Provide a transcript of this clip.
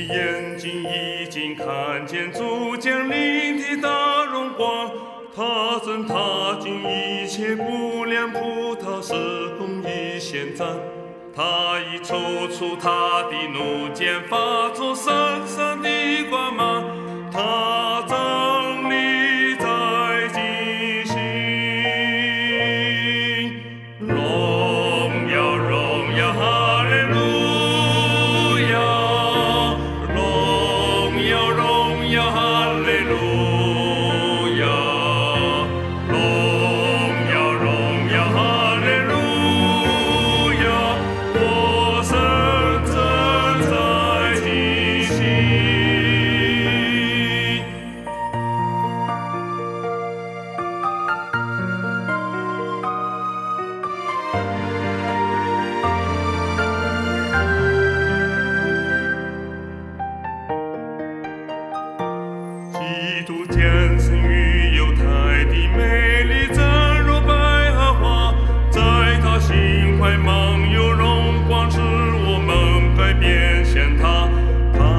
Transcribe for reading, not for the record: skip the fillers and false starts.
眼睛已经看见主降临的大荣光，他正踏进一切不良葡萄时，公义显彰。他已抽出他的怒剑，发出闪闪的光芒。他站立在极星，荣耀荣耀哈利路亚，荣耀荣耀哈利路亚，荣耀荣耀哈利路亚，我神正在极星。基督降